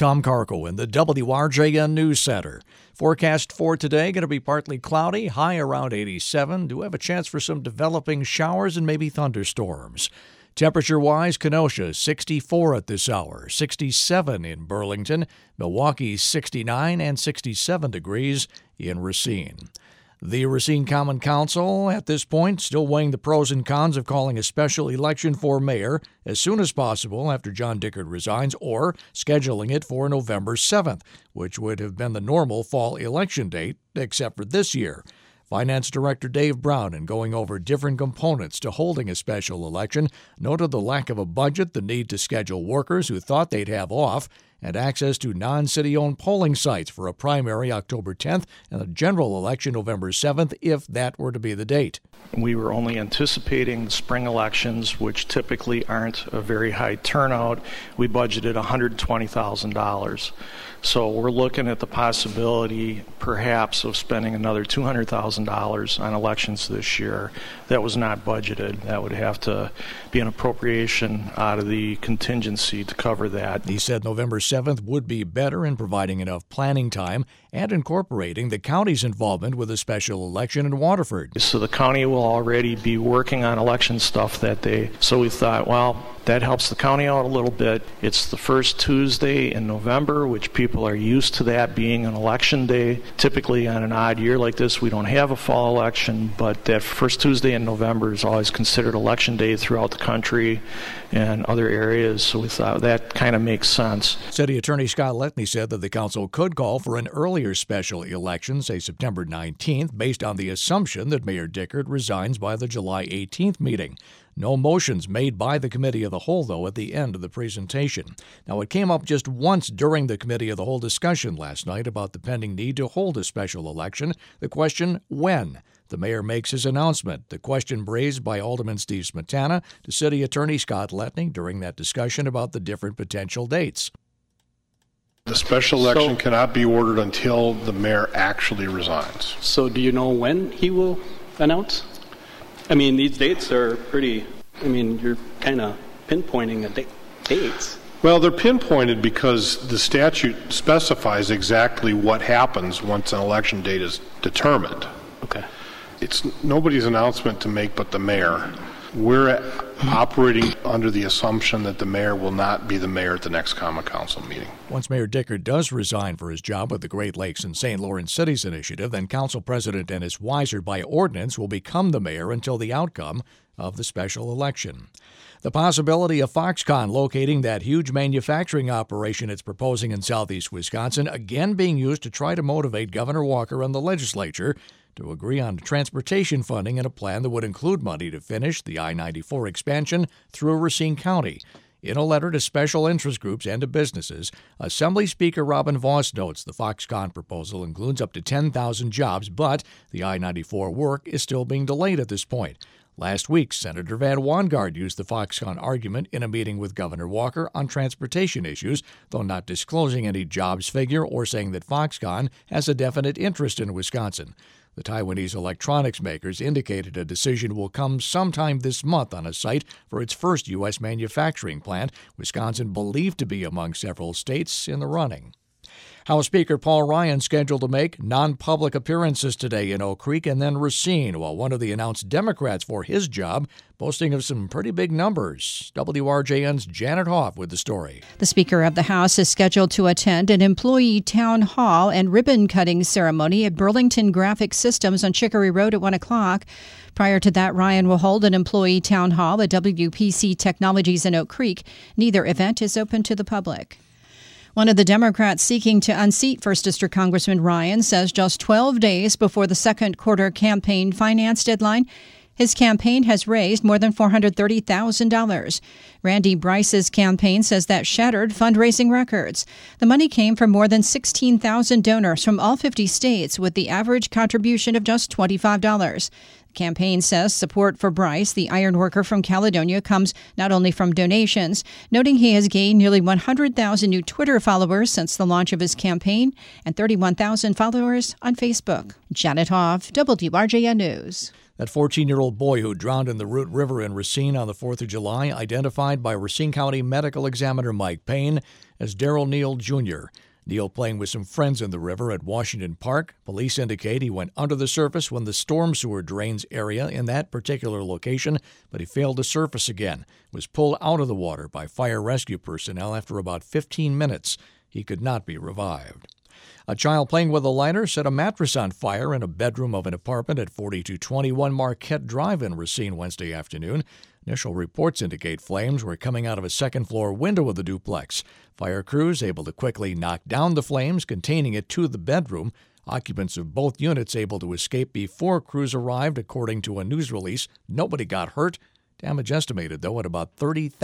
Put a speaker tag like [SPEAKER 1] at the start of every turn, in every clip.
[SPEAKER 1] Tom Carco in the WRJN News Center. Forecast for today going to be partly cloudy, high around 87. Do have a chance for some developing showers and maybe thunderstorms. Temperature-wise, Kenosha 64 at this hour, 67 in Burlington, Milwaukee 69 and 67 degrees in Racine. The Racine Common Council, at this point, still weighing the pros and cons of calling a special election for mayor as soon as possible after John Dickert resigns, or scheduling it for November 7th, which would have been the normal fall election date, except for this year. Finance Director Dave Brown, in going over different components to holding a special election, noted the lack of a budget, the need to schedule workers who thought they'd have off, and access to non-city-owned polling sites for a primary October 10th and a general election November 7th, if that were to be the date.
[SPEAKER 2] We were only anticipating spring elections, which typically aren't a very high turnout. We budgeted $120,000. So we're looking at the possibility, perhaps, of spending another $200,000 on elections this year. That was not budgeted. That would have to be an appropriation out of the contingency to cover that.
[SPEAKER 1] He said November 7th would be better in providing enough planning time and incorporating the county's involvement with a special election in Waterford.
[SPEAKER 2] So the county will already be working on election stuff that day. So we thought, well, that helps the county out a little bit. It's the first Tuesday in November, which people are used to that being an election day. Typically on an odd year like this, we don't have a fall election, but that first Tuesday in November is always considered election day throughout the country and other areas, so we thought that kind of makes sense.
[SPEAKER 1] City Attorney Scott Letney said that the council could call for an earlier special election, say September 19th, based on the assumption that Mayor Dickert resigns by the July 18th meeting. No motions made by the Committee of the Whole, though, at the end of the presentation. Now, it came up just once during the Committee of the Whole discussion last night about the pending need to hold a special election. The question, when? The mayor makes his announcement. The question raised by Alderman Steve Smetana to City Attorney Scott Letney during that discussion about the different potential dates.
[SPEAKER 3] The special election cannot be ordered until the mayor actually resigns.
[SPEAKER 4] So do you know when he will announce? I mean, these dates are pretty, you're kind of pinpointing the dates.
[SPEAKER 3] Well, they're pinpointed because the statute specifies exactly what happens once an election date is determined.
[SPEAKER 4] Okay.
[SPEAKER 3] It's nobody's announcement to make but the mayor. We're operating under the assumption that the mayor will not be the mayor at the next Common Council meeting.
[SPEAKER 1] Once Mayor Dickert does resign for his job with the Great Lakes and St. Lawrence Cities Initiative, then Council President Dennis Weiser, by ordinance, will become the mayor until the outcome of the special election. The possibility of Foxconn locating that huge manufacturing operation it's proposing in southeast Wisconsin again being used to try to motivate Governor Walker and the legislature to agree on transportation funding and a plan that would include money to finish the I-94 expansion through Racine County. In a letter to special interest groups and to businesses, Assembly Speaker Robin Vos notes the Foxconn proposal includes up to 10,000 jobs, but the I-94 work is still being delayed at this point. Last week, Senator Van Wanggaard used the Foxconn argument in a meeting with Governor Walker on transportation issues, though not disclosing any jobs figure or saying that Foxconn has a definite interest in Wisconsin. The Taiwanese electronics makers indicated a decision will come sometime this month on a site for its first U.S. manufacturing plant, Wisconsin believed to be among several states in the running. House Speaker Paul Ryan scheduled to make non-public appearances today in Oak Creek and then Racine, while one of the announced Democrats for his job boasting of some pretty big numbers. WRJN's Janet Hoff with the story.
[SPEAKER 5] The Speaker of the House is scheduled to attend an employee town hall and ribbon-cutting ceremony at Burlington Graphic Systems on Chicory Road at 1 o'clock. Prior to that, Ryan will hold an employee town hall at WPC Technologies in Oak Creek. Neither event is open to the public. One of the Democrats seeking to unseat 1st District Congressman Ryan says just 12 days before the second quarter campaign finance deadline, his campaign has raised more than $430,000. Randy Bryce's campaign says that shattered fundraising records. The money came from more than 16,000 donors from all 50 states, with the average contribution of just $25. The campaign says support for Bryce, the ironworker from Caledonia, comes not only from donations, noting he has gained nearly 100,000 new Twitter followers since the launch of his campaign and 31,000 followers on Facebook. Janet Hoff, WRJN News.
[SPEAKER 1] That 14-year-old boy who drowned in the Root River in Racine on the 4th of July, identified by Racine County Medical Examiner Mike Payne as Darrell Neal Jr. Neal playing with some friends in the river at Washington Park. Police indicate he went under the surface when the storm sewer drains area in that particular location, but he failed to surface again. Was pulled out of the water by fire rescue personnel after about 15 minutes. He could not be revived. A child playing with a lighter set a mattress on fire in a bedroom of an apartment at 4221 Marquette Drive in Racine Wednesday afternoon. Initial reports indicate flames were coming out of a second-floor window of the duplex. Fire crews able to quickly knock down the flames, containing it to the bedroom. Occupants of both units able to escape before crews arrived, according to a news release. Nobody got hurt. Damage estimated, though, at about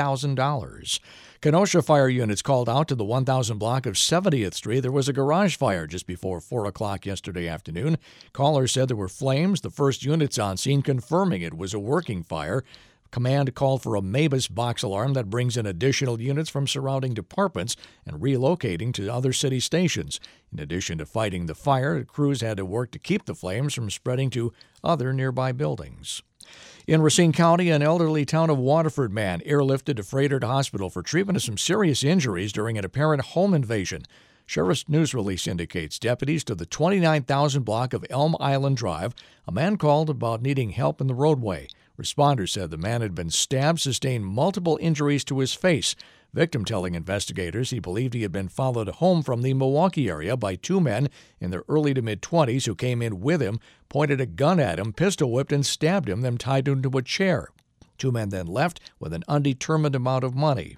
[SPEAKER 1] $30,000. Kenosha fire units called out to the 1000 block of 70th Street. There was a garage fire just before 4 o'clock yesterday afternoon. Callers said there were flames. The first units on scene confirming it was a working fire. Command called for a MABUS box alarm that brings in additional units from surrounding departments and relocating to other city stations. In addition to fighting the fire, crews had to work to keep the flames from spreading to other nearby buildings. In Racine County, an elderly Town of Waterford man airlifted to Froedtert Hospital for treatment of some serious injuries during an apparent home invasion. Sheriff's news release indicates deputies to the 29,000 block of Elm Island Drive. A man called about needing help in the roadway. Responders said the man had been stabbed, sustained multiple injuries to his face. Victim telling investigators he believed he had been followed home from the Milwaukee area by two men in their early to mid-20s who came in with him, pointed a gun at him, pistol-whipped, and stabbed him, then tied him to a chair. Two men then left with an undetermined amount of money.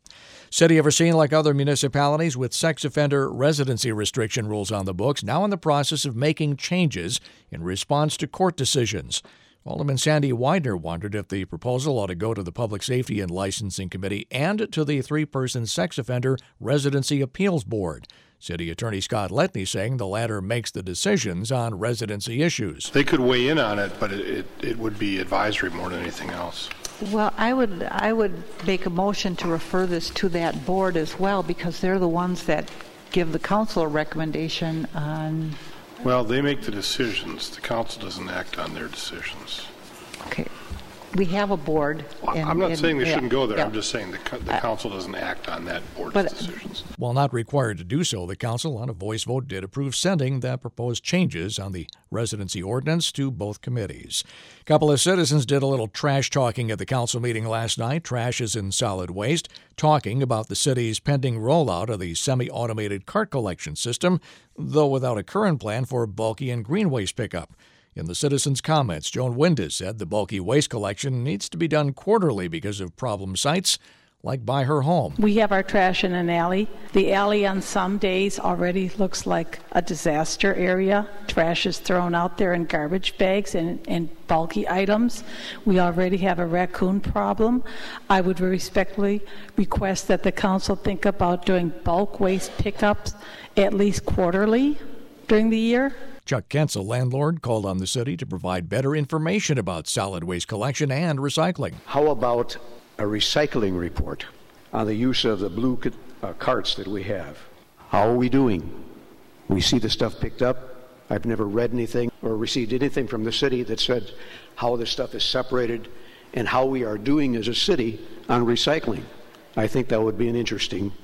[SPEAKER 1] City of Racine, like other municipalities with sex offender residency restriction rules on the books, now in the process of making changes in response to court decisions. Alderman Sandy Widener wondered if the proposal ought to go to the Public Safety and Licensing Committee and to the three-person Sex Offender Residency Appeals Board. City Attorney Scott Letney saying the latter makes the decisions on residency issues.
[SPEAKER 3] They could weigh in on it, but it would be advisory more than anything else.
[SPEAKER 6] Well, I would make a motion to refer this to that board as well, because they're the ones that give the council a recommendation on...
[SPEAKER 3] Well, they make the decisions. The council doesn't act on their decisions.
[SPEAKER 6] Okay. We have a board.
[SPEAKER 3] I'm not saying they shouldn't go there.
[SPEAKER 6] Yeah.
[SPEAKER 3] I'm just saying the council doesn't act on that board's decisions.
[SPEAKER 1] While not required to do so, the council on a voice vote did approve sending the proposed changes on the residency ordinance to both committees. A couple of citizens did a little trash talking at the council meeting last night. Trash is in solid waste, talking about the city's pending rollout of the semi-automated cart collection system, though without a current plan for bulky and green waste pickup. In the citizens' comments, Joan Windus said the bulky waste collection needs to be done quarterly because of problem sites, like by her home.
[SPEAKER 7] We have our trash in an alley. The alley on some days already looks like a disaster area. Trash is thrown out there in garbage bags and bulky items. We already have a raccoon problem. I would respectfully request that the council think about doing bulk waste pickups at least quarterly during the year.
[SPEAKER 1] Chuck Kentz, a landlord, called on the city to provide better information about solid waste collection and recycling.
[SPEAKER 8] How about a recycling report on the use of the blue carts that we have? How are we doing? We see the stuff picked up. I've never read anything or received anything from the city that said how the stuff is separated and how we are doing as a city on recycling. I think that would be an interesting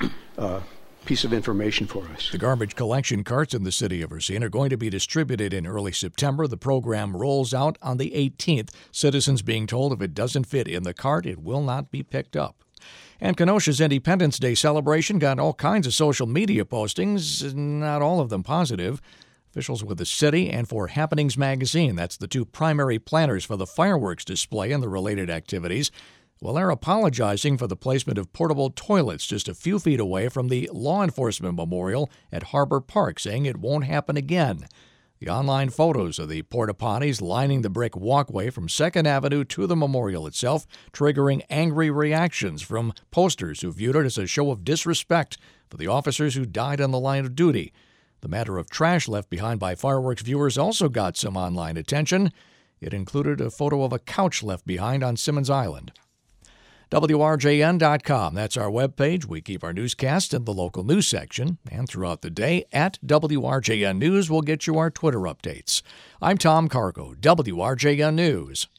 [SPEAKER 8] piece of information for us.
[SPEAKER 1] The garbage collection carts in the city of Racine are going to be distributed in early September. The program rolls out on the 18th. Citizens being told if it doesn't fit in the cart, it will not be picked up. And Kenosha's Independence Day celebration got all kinds of social media postings, not all of them positive. Officials with the city and for Happenings magazine, that's the two primary planners for the fireworks display and the related activities, well, they're apologizing for the placement of portable toilets just a few feet away from the law enforcement memorial at Harbor Park, saying it won't happen again. The online photos of the porta potties lining the brick walkway from 2nd Avenue to the memorial itself, triggering angry reactions from posters who viewed it as a show of disrespect for the officers who died on the line of duty. The matter of trash left behind by fireworks viewers also got some online attention. It included a photo of a couch left behind on Simmons Island. WRJN.com. That's our webpage. We keep our newscast in the local news section. And throughout the day, at WRJN News, we'll get you our Twitter updates. I'm Tom Cargo, WRJN News.